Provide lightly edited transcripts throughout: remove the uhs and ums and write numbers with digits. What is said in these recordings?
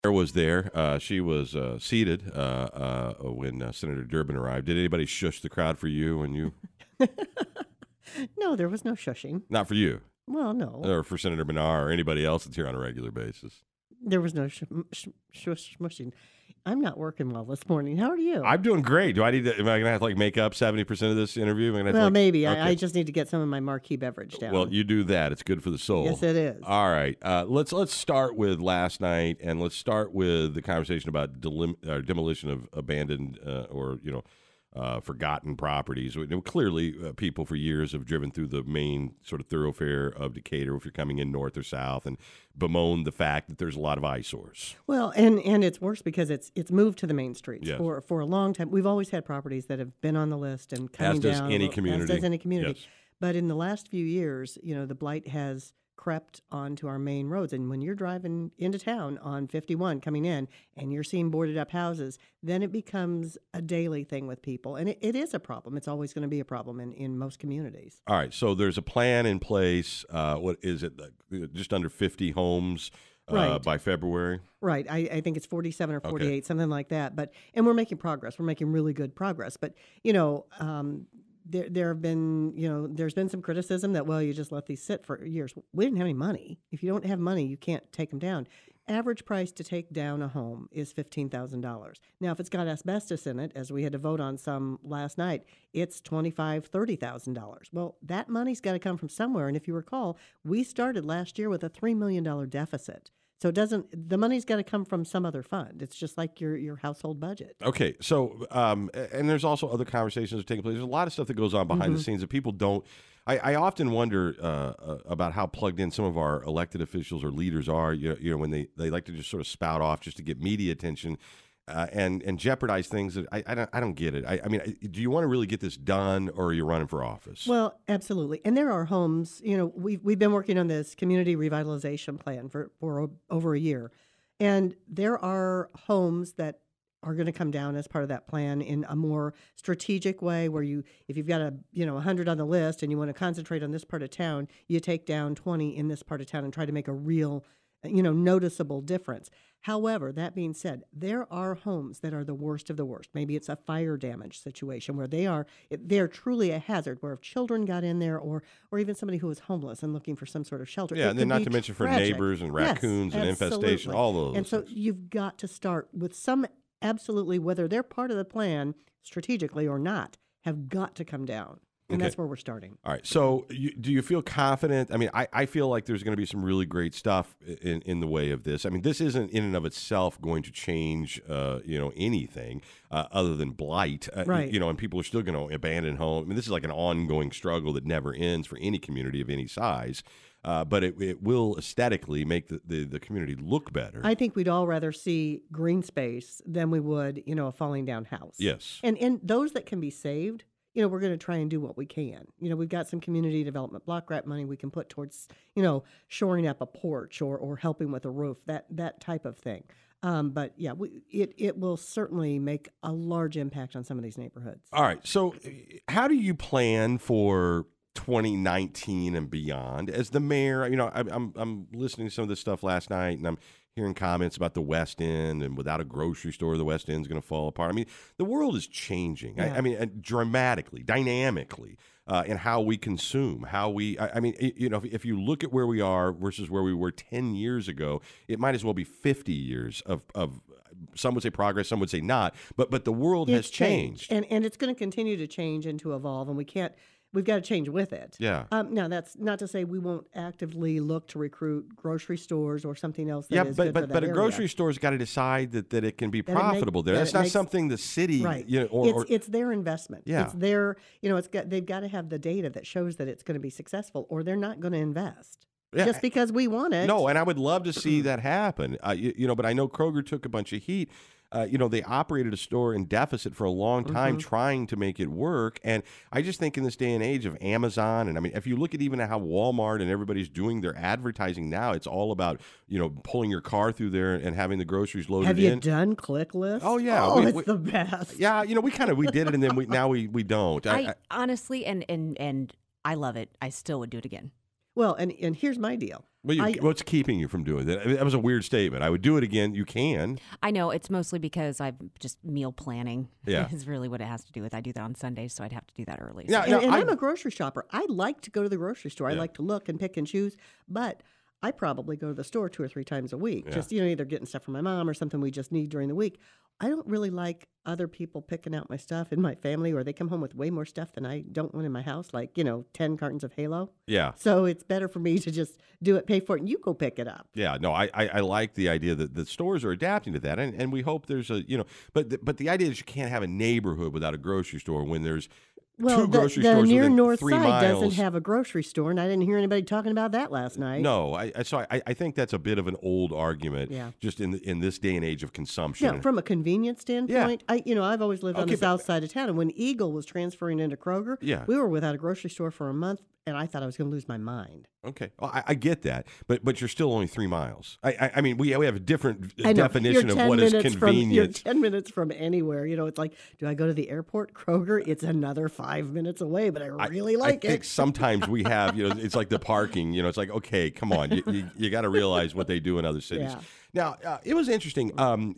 was there. She was seated when Senator Durbin arrived. Did anybody shush the crowd for you when you? No, there was no shushing. Not for you. Well, no. Or for Senator Bernard or anybody else that's here on a regular basis. There was no smushing. I'm not working well this morning. How are you? I'm doing great. Am I going to have to make up 70% of this interview? Maybe. Okay. I just need to get some of my marquee beverage down. Well, you do that. It's good for the soul. Yes, it is. All right. Let's start with last night, and let's start with the conversation about demolition of abandoned or forgotten properties. Clearly, people for years have driven through the main sort of thoroughfare of Decatur if you're coming in north or south and bemoaned the fact that there's a lot of eyesores. Well, and it's worse because it's moved to the main streets. Yes. For a long time. We've always had properties that have been on the list and coming down. As does any community. As does any community. Yes. But in the last few years, the blight has crept onto our main roads. And when you're driving into town on 51 coming in and you're seeing boarded up houses, then it becomes a daily thing with people. And it is a problem. It's always going to be a problem in most communities. All right. So there's a plan in place. What is it? Just under 50 homes Right. by February? Right. I think it's 47 or 48, something like that. And we're making progress. We're making really good progress. But, there have been, there's been some criticism that, well, you just let these sit for years. We didn't have any money. If you don't have money, you can't take them down. Average price to take down a home is $15,000. Now, if it's got asbestos in it, as we had to vote on some last night, it's $25,000, $30,000. Well, that money's got to come from somewhere. And if you recall, we started last year with a $3 million deficit. So the money's got to come from some other fund. It's just like your household budget. Okay. So, and there's also other conversations that are taking place. There's a lot of stuff that goes on behind the scenes that people don't. I often wonder about how plugged in some of our elected officials or leaders are, when they like to just sort of spout off just to get media attention and jeopardize things that I don't get it. I mean, do you want to really get this done, or are you running for office? Well, absolutely. And there are homes, we've been working on this community revitalization plan for over a year. And there are homes that are going to come down as part of that plan in a more strategic way where if you've got 100 on the list and you want to concentrate on this part of town, you take down 20 in this part of town and try to make a real noticeable difference. However, that being said, there are homes that are the worst of the worst. Maybe it's a fire damage situation where they're truly a hazard, where if children got in there or even somebody who was homeless and looking for some sort of shelter. Yeah, and then not to mention for tragic. neighbors and raccoons and infestation, all those. And so you've got to start with some absolutely, whether they're part of the plan strategically or not, have got to come down. And that's where we're starting. All right. So do you feel confident? I mean, I feel like there's going to be some really great stuff in the way of this. I mean, this isn't in and of itself going to change, anything other than blight. Right. And people are still going to abandon home. I mean, this is like an ongoing struggle that never ends for any community of any size. But it will aesthetically make the community look better. I think we'd all rather see green space than we would, a falling down house. Yes. And those that can be saved, we're going to try and do what we can. We've got some community development block grant money we can put towards, shoring up a porch or helping with a roof, that type of thing. But yeah, it will certainly make a large impact on some of these neighborhoods. All right. So how do you plan for 2019 and beyond as the mayor? I'm listening to some of this stuff last night, and I'm hearing comments about the West End, and without a grocery store, the West End's going to fall apart. I mean, the world is changing. Yeah. I mean, dramatically, dynamically, in how we consume, if you look at where we are versus where we were 10 years ago, it might as well be 50 years of some would say progress, some would say not, but the world has changed. And it's going to continue to change and to evolve, and we've got to change with it. Yeah. Now, that's not to say we won't actively look to recruit grocery stores or something else that is good for that but a area. grocery store's got to decide that it can be profitable there. That's not something the city, right. It's their investment. Yeah. It's their, they've got to have the data that shows that it's going to be successful, or they're not going to invest. Yeah. Just because we want it. No, and I would love to see that happen. But I know Kroger took a bunch of heat. They operated a store in deficit for a long time trying to make it work. And I just think in this day and age of Amazon, and I mean, if you look at even how Walmart and everybody's doing their advertising now, it's all about, pulling your car through there and having the groceries loaded in. Have you done ClickList? Oh, yeah. Oh, it's the best. Yeah, we did it, and then we don't. I honestly, and I love it. I still would do it again. Well, and here's my deal. What's keeping you from doing that? I mean, that was a weird statement. I would do it again. You can. I know it's mostly because I'm just meal planning. Yeah. Is really what it has to do with. I do that on Sundays, so I'd have to do that early. Yeah, So. And I'm a grocery shopper. I like to go to the grocery store. I like to look and pick and choose, but I probably go to the store 2 or 3 times a week. Yeah. Just, either getting stuff for my mom or something we just need during the week. I don't really like other people picking out my stuff in my family, or they come home with way more stuff than I don't want in my house, like, 10 cartons of Halo. Yeah. So it's better for me to just do it, pay for it, and you go pick it up. Yeah, no, I like the idea that the stores are adapting to that, and we hope there's but the idea is you can't have a neighborhood without a grocery store when there's Well, two grocery the stores near within north 3 side miles. doesn't have a grocery store, and I didn't hear anybody talking about that last night. No, I think that's a bit of an old argument, Yeah. just in this day and age of consumption. Yeah, from a convenience standpoint, I've always lived on Okay, the south side of town, and when Eagle was transferring into Kroger, Yeah. we were without a grocery store for a month, and I thought I was going to lose my mind. Okay, well, I get that, but you're still only 3 miles. I mean, we have a different I know. definition You're of 10 what is minutes convenience. You're 10 minutes from anywhere. It's like, do I go to the airport? Kroger, it's another 5 minutes away, but I really like I think it. sometimes we have, it's like the parking. It's like, okay, come on, you got to realize what they do in other cities. Yeah. Now, it was interesting.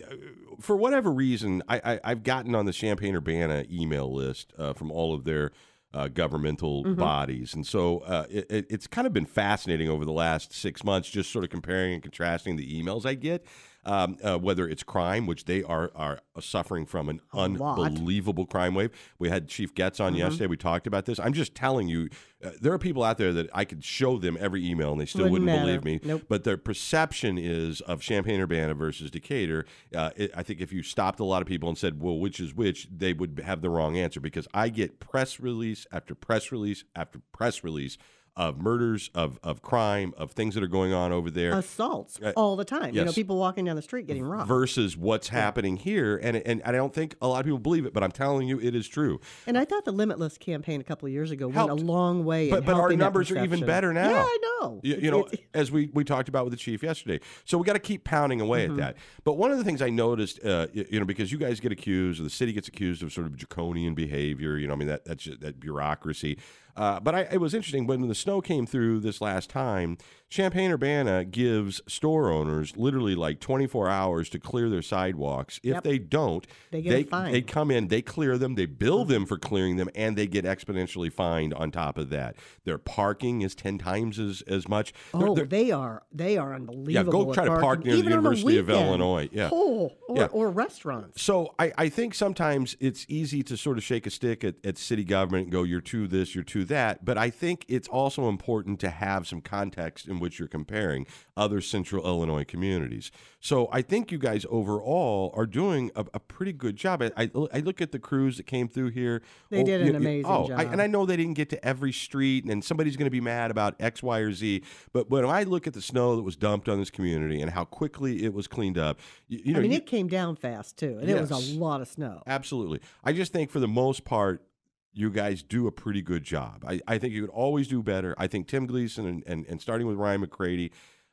For whatever reason, I've gotten on the Champaign-Urbana email list from all of their governmental bodies. And so it's kind of been fascinating over the last 6 months, just sort of comparing and contrasting the emails I get, whether it's crime, which they are suffering from an unbelievable crime wave. We had Chief Getz on yesterday. We talked about this. I'm just telling you, there are people out there that I could show them every email and they still wouldn't matter. believe me. Nope. But their perception is of Champaign-Urbana versus Decatur. I think if you stopped a lot of people and said, well, which is which, they would have the wrong answer, because I get press release after press release after press release of murders, of crime, of things that are going on over there. Assaults all the time. yes. People walking down the street getting robbed. Versus what's happening here. And I don't think a lot of people believe it, but I'm telling you it is true. And I thought the Limitless campaign a couple of years ago Helped. went a long way in But our helping that numbers are even perception. better now. Yeah, I know. As we talked about with the chief yesterday. So we got to keep pounding away at that. But one of the things I noticed, because you guys get accused, or the city gets accused of sort of draconian behavior. That's just, that bureaucracy. But it was interesting when the snow came through this last time. Champaign-Urbana gives store owners literally like 24 hours to clear their sidewalks. If they don't, They get a fine. they come in, they clear them, they bill them for clearing them, and they get exponentially fined on top of that. Their parking is 10 times as much. Oh, They're- they are unbelievable. yeah, go at try to park parking, near the even on a University of weekend. Illinois. Yeah. Or restaurants. So I think sometimes it's easy to sort of shake a stick at city government and go, you're to this, you're to that. But I think it's also important to have some context in which you're comparing other central Illinois communities. So I think you guys overall are doing a pretty good job. I look at the crews that came through here. They did an amazing job. And I know they didn't get to every street, and somebody's going to be mad about X, Y, or Z. But when I look at the snow that was dumped on this community and how quickly it was cleaned up, it came down fast too, and it was Yes. a lot of snow. Absolutely. I just think for the most part, you guys do a pretty good job. I think you could always do better. I think Tim Gleason and starting with Ryan McCready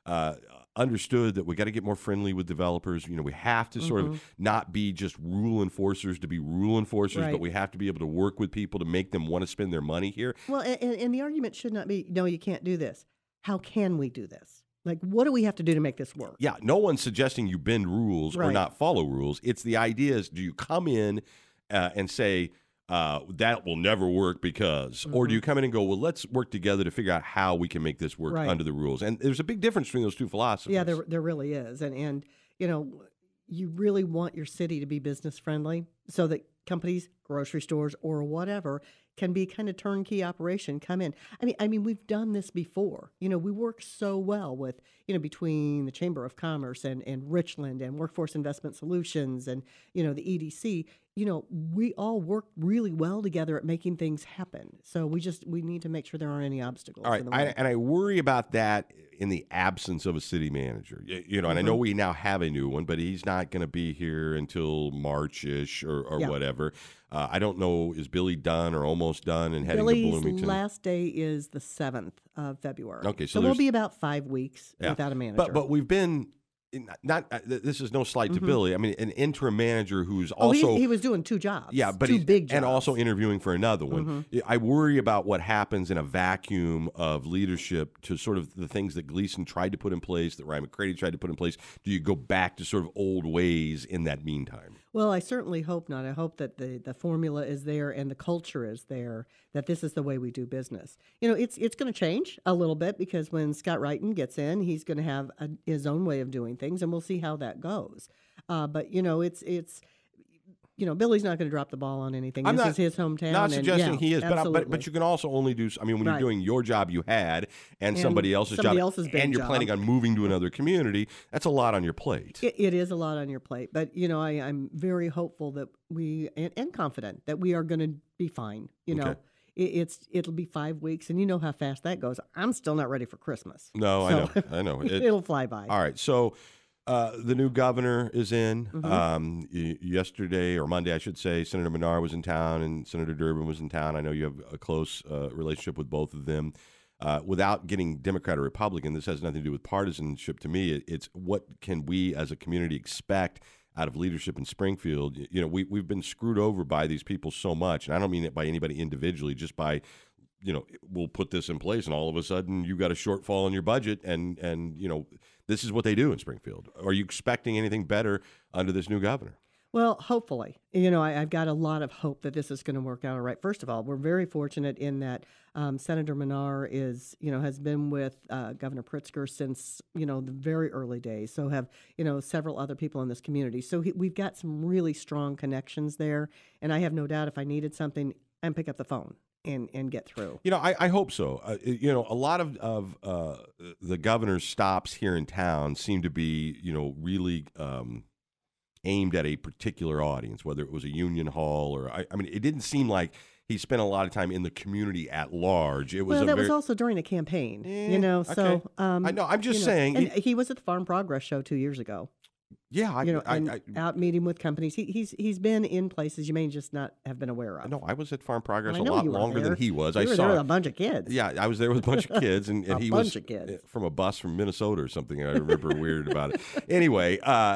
understood that we got to get more friendly with developers. We have to sort of not be just rule enforcers to be rule enforcers, Right. but we have to be able to work with people to make them want to spend their money here. Well, and the argument should not be, no, you can't do this. How can we do this? Like, what do we have to do to make this work? Yeah, no one's suggesting you bend rules or Right. not follow rules. It's the idea is, do you come in and say, that will never work because, or do you come in and go, well, let's work together to figure out how we can make this work Right. under the rules? And there's a big difference between those two philosophies. Yeah, there really is. And you really want your city to be business friendly so that companies, grocery stores, or whatever can be kind of turnkey operation, come in. I mean, we've done this before. We work so well with, between the Chamber of Commerce and Richland and Workforce Investment Solutions and, the EDC, we all work really well together at making things happen. So we need to make sure there aren't any obstacles. All right, in the way. and I worry about that in the absence of a city manager. And I know we now have a new one, but he's not going to be here until March-ish or Yeah. whatever. I don't know, is Billy done or almost done and heading to Billy's Bloomington? last day is the 7th of February. Okay, so so we'll there's- be about 5 weeks Yeah. without a manager. But we've been This is no slight to Billy. I mean, an interim manager who's Oh, also he was doing 2 jobs. yeah, but 2 he's big jobs. and also interviewing for another one. I worry about what happens in a vacuum of leadership to sort of the things that Gleason tried to put in place, that Ryan McCready tried to put in place. Do you go back to sort of old ways in that meantime? Well, I certainly hope not. I hope that the formula is there and the culture is there, that this is the way we do business. It's going to change a little bit because when Scott Wrighton gets in, he's going to have his own way of doing things, and we'll see how that goes. But it's Billy's not going to drop the ball on anything. This is his hometown. Not suggesting he is, absolutely. but you can also only do. I mean, when you're Right. doing your job you had and somebody else's somebody job, else's big and you're job. planning on moving to another community, that's a lot on your plate. It is a lot on your plate, but I'm very hopeful that and confident that we are going to be fine. Okay. It'll be 5 weeks, and you know how fast that goes. I'm still not ready for Christmas. No, So, I know. It'll fly by. All right, so the new governor is in. Yesterday or Monday, I should say, Senator Menard was in town and Senator Durbin was in town. I know you have a close relationship with both of them. Without getting Democrat or Republican, this has nothing to do with partisanship to me. It's what can we as a community expect out of leadership in Springfield. We've been screwed over by these people so much, and I don't mean it by anybody individually, just by we'll put this in place and all of a sudden you got a shortfall in your budget and this is what they do in Springfield. Are you expecting anything better under this new governor? Well, hopefully. I've got a lot of hope that this is going to work out all right. First of all, we're very fortunate in that Senator Menard has been with Governor Pritzker since, the very early days. So have, several other people in this community. So we've got some really strong connections there. And I have no doubt if I needed something, I'd pick up the phone and get through. I hope so. A lot of the governor's stops here in town seem to be, really aimed at a particular audience, whether it was a union hall or, I mean, it didn't seem like he spent a lot of time in the community at large. It was was also during a campaign, okay. So I know. I'm just saying. And he was at the Farm Progress Show 2 years ago. Yeah, out meeting with companies. He's been in places you may just not have been aware of. No, I was at Farm Progress Well, a I know lot you were longer there. than he was. You I were saw there with a bunch of kids. Yeah, I was there with a bunch of kids, and he was of kids. from a bus from Minnesota or something. I remember weird about it. Anyway,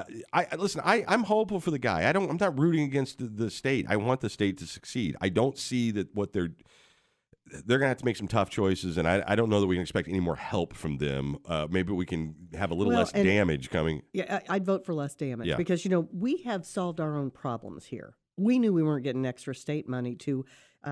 I'm hopeful for the guy. I'm not rooting against the state. I want the state to succeed. I don't see that what they're going to have to make some tough choices, and I don't know that we can expect any more help from them. Maybe we can have a little less damage coming. Yeah, I'd vote for less damage because, we have solved our own problems here. We knew we weren't getting extra state money to,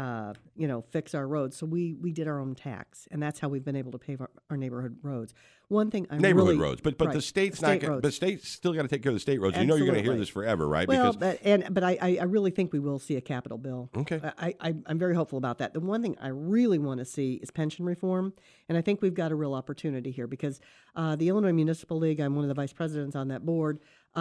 fix our roads. So we did our own tax, and that's how we've been able to pave our neighborhood roads. One thing neighborhood roads, but right, the state's state not. roads. The state's still got to take care of the state roads. Absolutely. You're going to hear this forever, right? Well, because but I really think we will see a capital bill. Okay. I'm very hopeful about that. The one thing I really want to see is pension reform, and I think we've got a real opportunity here because the Illinois Municipal League, I'm one of the vice presidents on that board,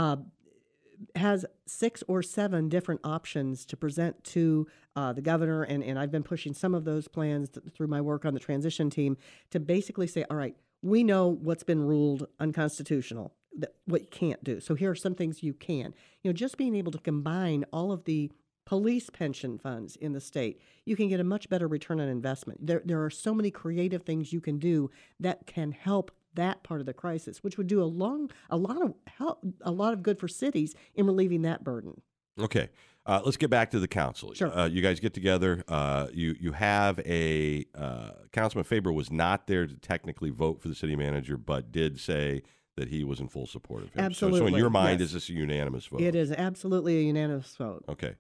has 6 or 7 different options to present to the governor, and I've been pushing some of those plans through my work on the transition team to basically say, all right, we know what's been ruled unconstitutional, what you can't do. So here are some things you can. Just being able to combine all of the police pension funds in the state, you can get a much better return on investment. There are so many creative things you can do that can help that part of the crisis, which would do a lot of good for cities in relieving that burden. Okay. Let's get back to the council. Sure. You guys get together. You have a Councilman Faber was not there to technically vote for the city manager, but did say that he was in full support of him. Absolutely. So in your mind, yes. Is this a unanimous vote? It is absolutely a unanimous vote. Okay.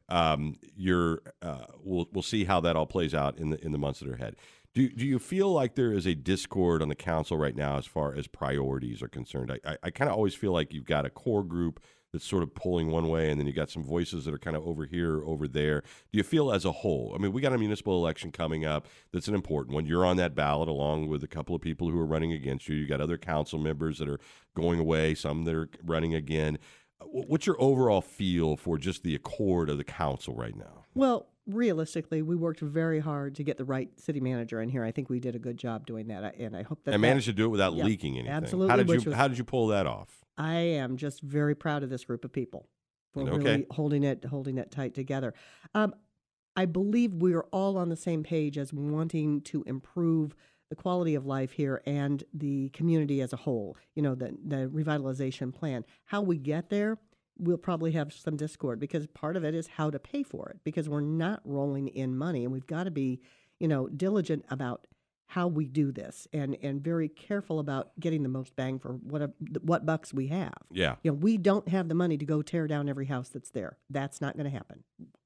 We'll see how that all plays out in the months that are ahead. Do you feel like there is a discord on the council right now as far as priorities are concerned? I kind of always feel like you've got a core group that's sort of pulling one way, and then you got some voices that are kind of over here, over there. Do you feel as a whole? I mean, we got a municipal election coming up that's an important one. You're on that ballot along with a couple of people who are running against you. You got other council members that are going away, some that are running again. What's your overall feel for just the accord of the council right now? Well, realistically, we worked very hard to get the right city manager in here. I think we did a good job doing that, and I hope that managed to do it without leaking anything. Absolutely. How did you pull that off? I am just very proud of this group of people for really holding it tight together. I believe we are all on the same page as wanting to improve the quality of life here and the community as a whole, the revitalization plan. How we get there, we'll probably have some discord because part of it is how to pay for it because we're not rolling in money and we've got to be, diligent about how we do this and very careful about getting the most bang for what bucks we have. Yeah. We don't have the money to go tear down every house that's there. That's not going to happen.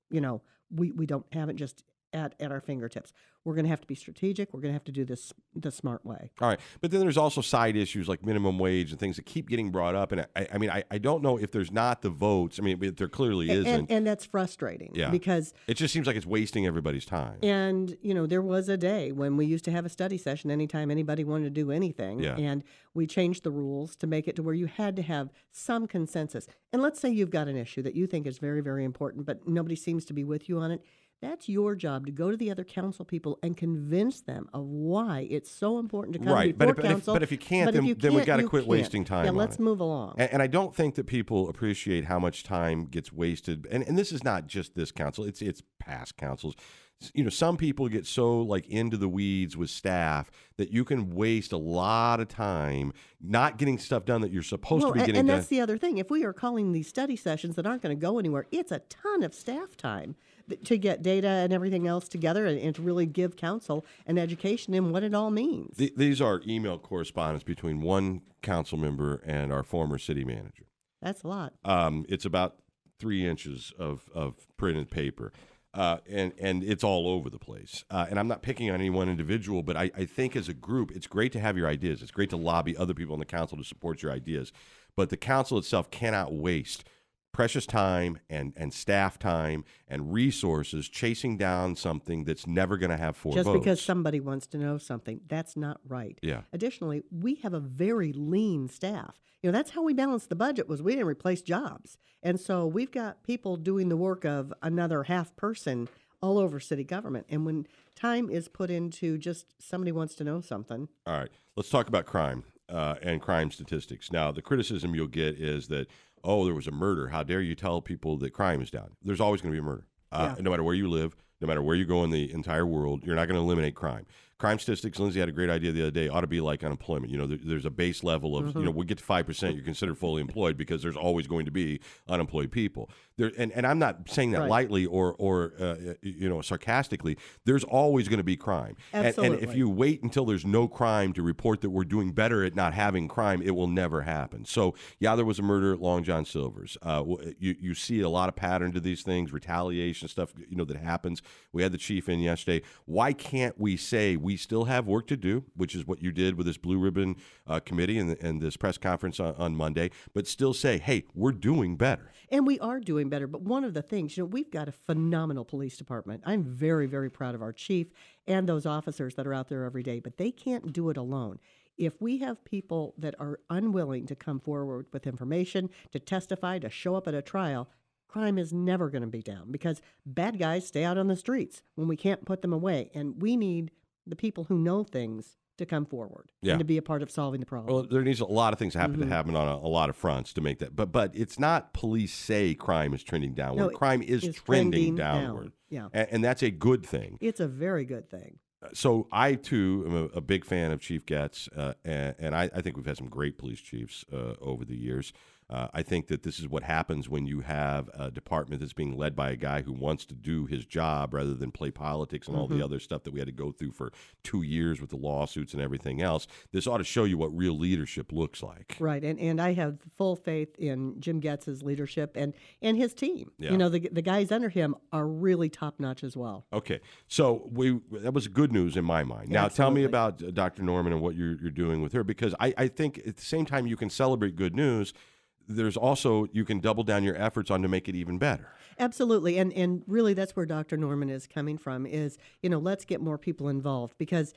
We don't have it just at our fingertips. We're going to have to be strategic. We're going to have to do this the smart way. All right. But then there's also side issues like minimum wage and things that keep getting brought up. And I don't know if there's not the votes. I mean, there clearly isn't. And that's frustrating. Yeah. Because it just seems like it's wasting everybody's time. And, there was a day when we used to have a study session anytime anybody wanted to do anything. Yeah. And we changed the rules to make it to where you had to have some consensus. And let's say you've got an issue that you think is very, very important, but nobody seems to be with you on it. That's your job to go to the other council people and convince them of why it's so important to come before council. But if you can't, then we've got to quit wasting time. Yeah, on let's it. move along. And I don't think that people appreciate how much time gets wasted. And this is not just this council; it's past councils. Some people get so into the weeds with staff that you can waste a lot of time not getting stuff done that you're supposed to be getting done. And that's the other thing. If we are calling these study sessions that aren't going to go anywhere, it's a ton of staff time to get data and everything else together and to really give council an education in what it all means. These are email correspondence between one council member and our former city manager. That's a lot. It's about 3 inches of printed paper. And it's all over the place. And I'm not picking on any one individual, but I think as a group, it's great to have your ideas. It's great to lobby other people in the council to support your ideas. But the council itself cannot waste precious time and staff time and resources chasing down something that's never going to have 4 votes. Just because somebody wants to know something, that's not right. Yeah. Additionally, we have a very lean staff. That's how we balanced the budget was we didn't replace jobs. And so we've got people doing the work of another half person all over city government. And when time is put into just somebody wants to know something. All right. Let's talk about crime and crime statistics. Now, the criticism you'll get is that, oh, there was a murder. How dare you tell people that crime is down? There's always going to be a murder. No matter where you live, no matter where you go in the entire world, you're not going to eliminate crime. Crime statistics, Lindsay had a great idea the other day, ought to be like unemployment. There's a base level of, we get to 5%, you're considered fully employed because there's always going to be unemployed people. And I'm not saying that lightly or sarcastically. There's always going to be crime. Absolutely. And if you wait until there's no crime to report that we're doing better at not having crime, it will never happen. So, yeah, there was a murder at Long John Silver's. You see a lot of pattern to these things, retaliation stuff, that happens. We had the chief in yesterday. Why can't we say we still have work to do, which is what you did with this Blue Ribbon Committee and this press conference on Monday, but still say, hey, we're doing better. And we are doing better. But one of the things, we've got a phenomenal police department. I'm very, very proud of our chief and those officers that are out there every day, but they can't do it alone. If we have people that are unwilling to come forward with information, to testify, to show up at a trial, crime is never going to be down because bad guys stay out on the streets when we can't put them away. And we need the people who know things to come forward and to be a part of solving the problem. Well, there needs a lot of things to happen on a lot of fronts to make that. But it's not police say crime is trending downward. No, crime is trending downward. Yeah. And that's a good thing. It's a very good thing. So I, too, am a big fan of Chief Getz, and I think we've had some great police chiefs over the years. I think that this is what happens when you have a department that's being led by a guy who wants to do his job rather than play politics and all the other stuff that we had to go through for 2 years with the lawsuits and everything else. This ought to show you what real leadership looks like. Right, and I have full faith in Jim Getz's leadership and his team. Yeah. The guys under him are really top-notch as well. Okay, so that was good news in my mind. Now, Tell me about Dr. Norman and what you're doing with her, because I think at the same time you can celebrate good news, there's also, you can double down your efforts on to make it even better. Absolutely. And really that's where Dr. Norman is coming from is, let's get more people involved because,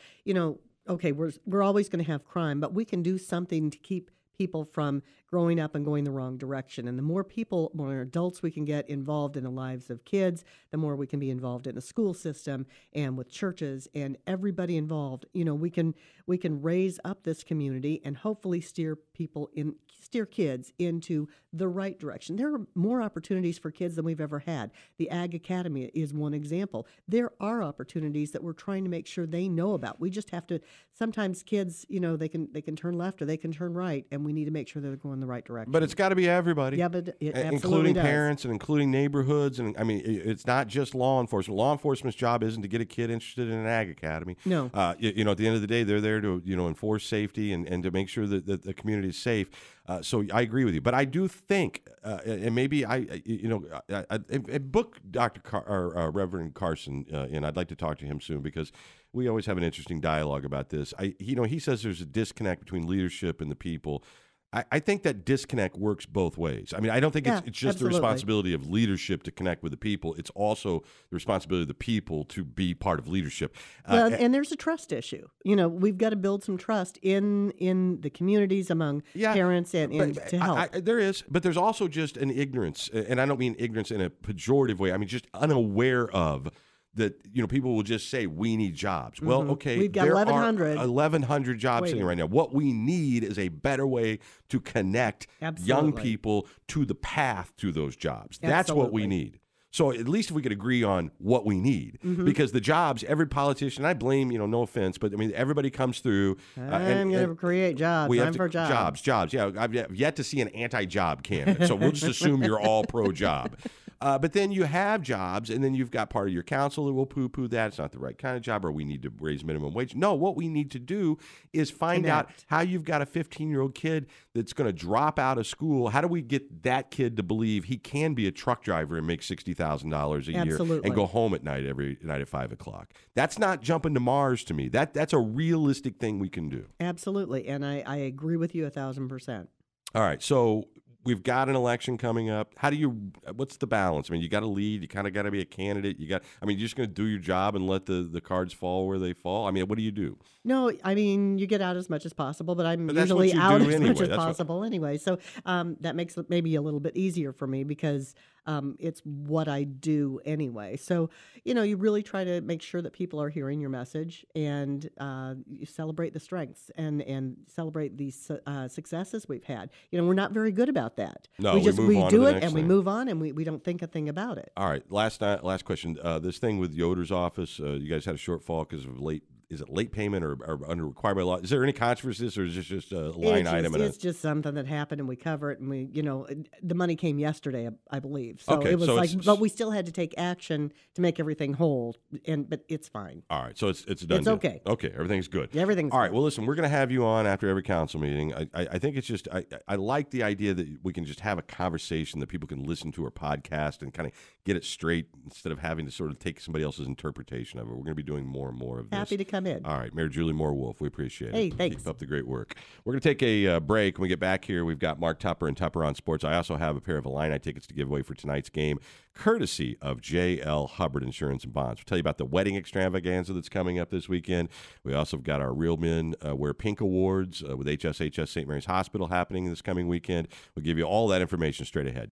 okay, we're always going to have crime, but we can do something to keep people from growing up and going the wrong direction. And the more adults we can get involved in the lives of kids, the more we can be involved in the school system and with churches and everybody involved. We can raise up this community and hopefully steer steer kids into the right direction. There are more opportunities for kids than we've ever had. The Ag Academy is one example. There are opportunities that we're trying to make sure they know about. We just have to, sometimes kids, they can turn left or they can turn right, and we need to make sure that they're going the right direction. But it's got to be everybody. Yeah, but it absolutely including does. parents and including neighborhoods. And I mean, it's not just law enforcement. Law enforcement's job isn't to get a kid interested in an Ag Academy. No. At the end of the day, they're there to enforce safety and to make sure that the community is safe. So I agree with you, but I do think, and maybe book Reverend Carson, and I'd like to talk to him soon because we always have an interesting dialogue about this. He says there's a disconnect between leadership and the people. I think that disconnect works both ways. I mean, I don't think it's just absolutely. the responsibility of leadership to connect with the people. It's also the responsibility of the people to be part of leadership. Well, and there's a trust issue. We've got to build some trust in the communities among parents and to help. There is, but there's also just an ignorance, and I don't mean ignorance in a pejorative way. I mean just unaware of that, people will just say, we need jobs. Well, okay, we've got there 1,100. are 1,100 jobs sitting right now. What we need is a better way to connect young people to the path to those jobs. That's what we need. So at least if we could agree on what we need, because the jobs, every politician, I blame, no offense, but I mean, everybody comes through. I'm going to create jobs. I'm for jobs. Jobs. Yeah, I've yet to see an anti-job candidate, so we'll just assume you're all pro-job. But then you have jobs, and then you've got part of your council that will poo-poo that. It's not the right kind of job, or we need to raise minimum wage. No, what we need to do is find out how you've got a 15-year-old kid that's going to drop out of school. How do we get that kid to believe he can be a truck driver and make $60,000 a year and go home at night every night at 5 o'clock? That's not jumping to Mars to me. That's a realistic thing we can do. Absolutely, and I agree with you 1,000%. All right, so we've got an election coming up. What's the balance? I mean, you got to lead. You kind of got to be a candidate. You're just going to do your job and let the cards fall where they fall? I mean, what do you do? No, I mean, you get out as much as possible, but I'm usually out as much as possible anyway. So that makes it maybe a little bit easier for me because it's what I do anyway. So, you really try to make sure that people are hearing your message and you celebrate the strengths and celebrate these successes we've had. We're not very good about that. No, we do it and thing. we move on and we don't think a thing about it. All right. Last question. This thing with Yoder's office, you guys had a shortfall because of late payment or under required by law? Is there any controversy to this, or is this just a line item? It's just something that happened, and we cover it, and the money came yesterday, I believe. So it was but we still had to take action to make everything whole, but it's fine. All right, so it's done. It's okay. Okay, everything's good. Everything's all right. good. Well, listen, we're going to have you on after every council meeting. I think it's just I like the idea that we can just have a conversation that people can listen to our podcast and kind of get it straight instead of having to sort of take somebody else's interpretation of it. We're going to be doing more and more of this. Happy to come in. All right, Mayor Julie Moore-Wolf, we appreciate it. Hey, thanks. Keep up the great work. We're going to take a break. When we get back here, we've got Mark Tupper and Tupper on Sports. I also have a pair of Illini tickets to give away for tonight's game, courtesy of J.L. Hubbard Insurance and Bonds. We'll tell you about the wedding extravaganza that's coming up this weekend. We also have got our Real Men Wear Pink Awards with HSHS St. Mary's Hospital happening this coming weekend. We'll give you all that information straight ahead.